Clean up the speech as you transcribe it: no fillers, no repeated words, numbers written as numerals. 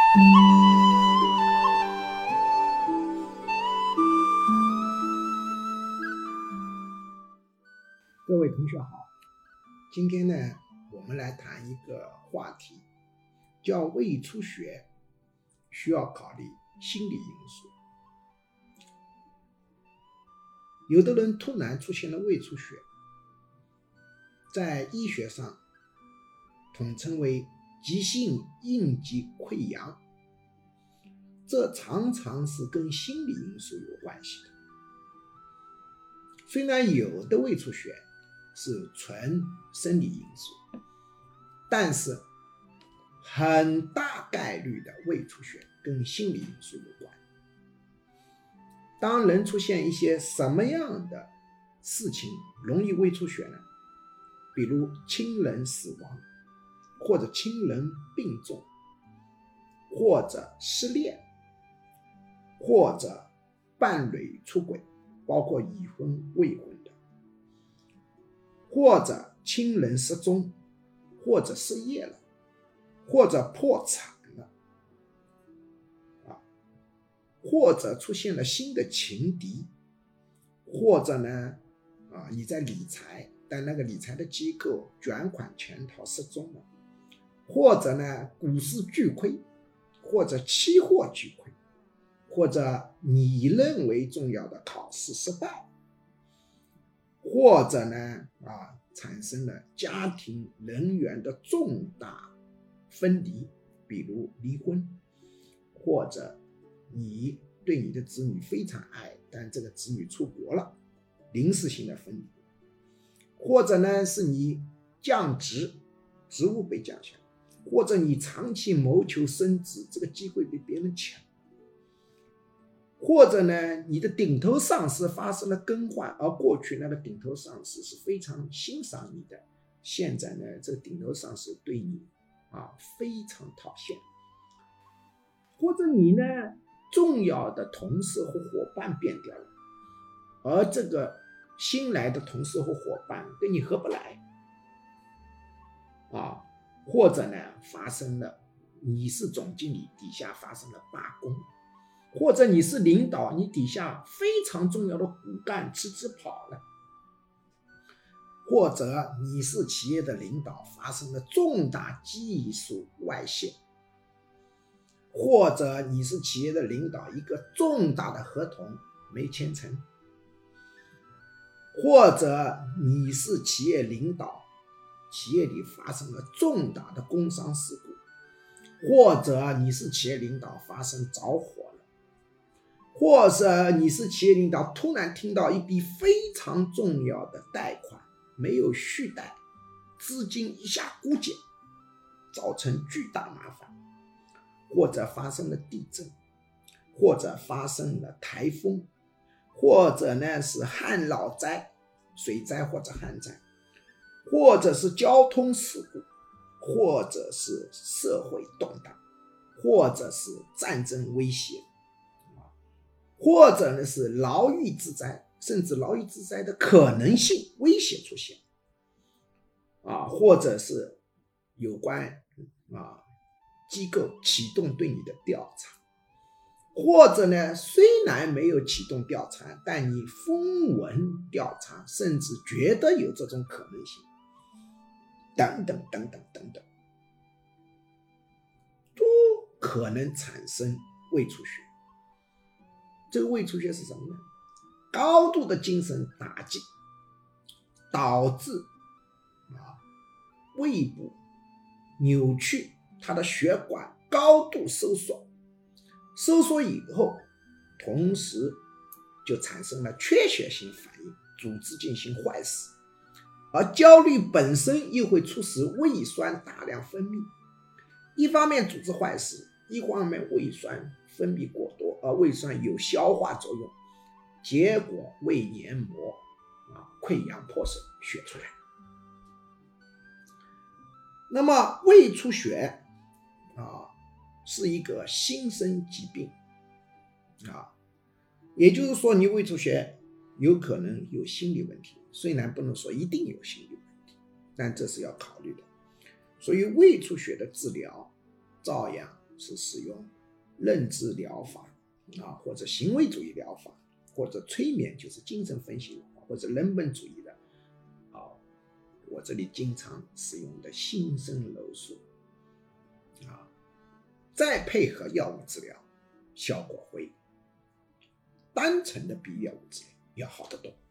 各位同学好，今天呢，我们来谈一个话题，叫胃出血需要考虑心理因素。有的人突然出现了胃出血，在医学上统称为急性应激溃疡，这常常是跟心理因素有关系的。虽然有的胃出血是纯生理因素，但是很大概率的胃出血跟心理因素有关。当人出现一些什么样的事情容易胃出血呢？比如亲人死亡，或者亲人病重，或者失恋，或者伴侣出轨，包括已婚未婚的，或者亲人失踪，或者失业了，或者破产了，或者出现了新的情敌，或者呢你在理财，但那个理财的机构卷款潜逃失踪了，或者呢股市巨亏，或者期货巨亏，或者你认为重要的考试失败，或者呢产生了家庭人员的重大分离，比如离婚，或者你对你的子女非常爱，但这个子女出国了，临时性的分离，或者呢是你降职，职务被降下来，或者你长期谋求升职，这个机会被别人抢，或者呢你的顶头上司发生了更换，而过去那个顶头上司是非常欣赏你的，现在呢这个顶头上司对你非常讨厌，或者你呢重要的同事或伙伴变掉了，而这个新来的同事或伙伴跟你合不来或者呢发生了你是总经理，底下发生了罢工，或者你是领导，你底下非常重要的骨干辞职跑了，或者你是企业的领导，发生了重大技术外泄，或者你是企业的领导，一个重大的合同没签成，或者你是企业领导，企业里发生了重大的工伤事故，或者你是企业领导发生着火了，或者你是企业领导突然听到一笔非常重要的贷款没有续贷，资金一下枯竭，造成巨大麻烦，或者发生了地震，或者发生了台风，或者呢是旱涝灾，水灾或者旱灾，或者是交通事故，或者是社会动荡，或者是战争威胁，或者呢是牢狱之灾，甚至牢狱之灾的可能性威胁出现或者是有关机构启动对你的调查，或者呢虽然没有启动调查，但你风闻调查，甚至觉得有这种可能性，等等等等等等，都可能产生胃出血。这个胃出血是什么呢？高度的精神打击导致胃部扭曲，它的血管高度收缩，收缩以后同时就产生了缺血性反应，组织进行坏死，而焦虑本身又会促使胃酸大量分泌，一方面组织坏死，一方面胃酸分泌过多，而胃酸有消化作用，结果胃黏膜溃疡破损，血出来。那么胃出血是一个新生疾病也就是说你胃出血有可能有心理问题，虽然不能说一定有心理问题，但这是要考虑的。所以胃出血的治疗照样是使用认知疗法或者行为主义疗法，或者催眠，就是精神分析疗法，或者人本主义的我这里经常使用的心声柔术再配合药物治疗，效果会单纯的比药物治疗要好得多。